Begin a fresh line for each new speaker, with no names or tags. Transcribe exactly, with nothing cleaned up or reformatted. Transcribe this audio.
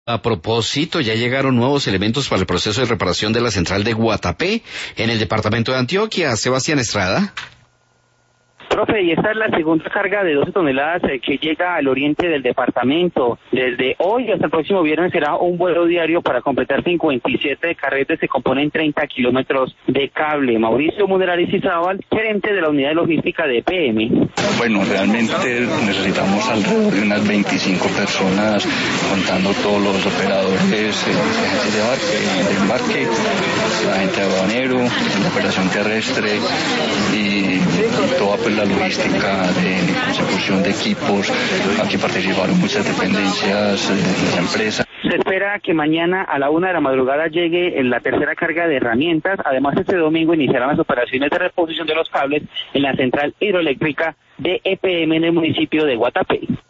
A propósito, ya llegaron nuevos elementos para el proceso de reparación de la central de Guatapé, en el departamento de Antioquia. Sebastián Estrada.
Profe, y esta es la segunda carga de doce toneladas eh, que llega al oriente del departamento. Desde hoy hasta el próximo viernes será un vuelo diario para completar cincuenta y siete carretes que componen treinta kilómetros de cable. Mauricio Munerarizábal, gerente de la unidad de logística de E P M.
Bueno, realmente necesitamos alrededor de unas veinticinco personas, contando todos los operadores, eh, agentes de embarque, de embarque, la gente de aduanero, la operación terrestre y, y toda pues la logística de consecución de equipos. Aquí participaron muchas dependencias de la empresa.
Se espera que mañana a la una de la madrugada llegue la tercera carga de herramientas. Además, este domingo iniciarán las operaciones de reposición de los cables en la central hidroeléctrica de E P M en el municipio de Guatapé.